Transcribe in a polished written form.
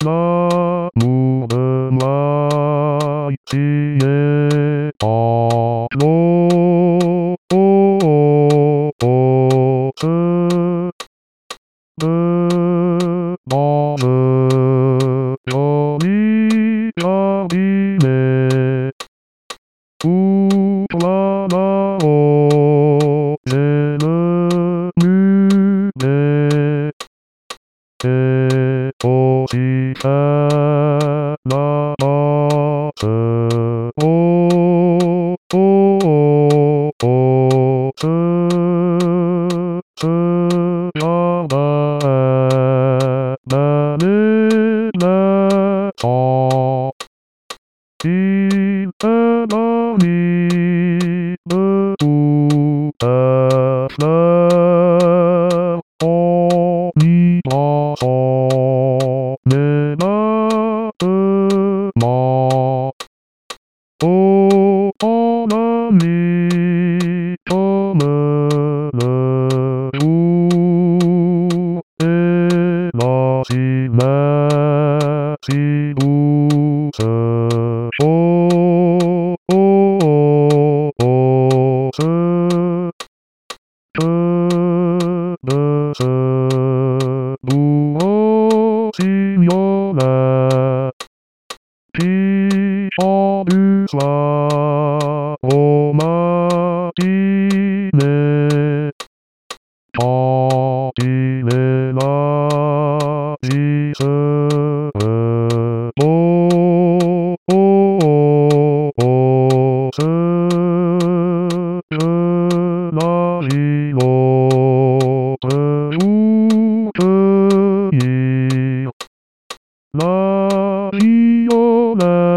L'amour de moi, qui est en l'eau, dans le joli jardinet, où là-haut, j'ai le mulet, et aussi faire la passe, ce jardin est bel et naissant. Il est garni de toutes les fleurs, on y prend son émerveillement. Oh, mon ami, comme le jour est là si clair, si douce, de ce doux rossignol qui chante du soir au matinée. Quand il est là, j'y serai. Je l'autre jour cueillir la violette.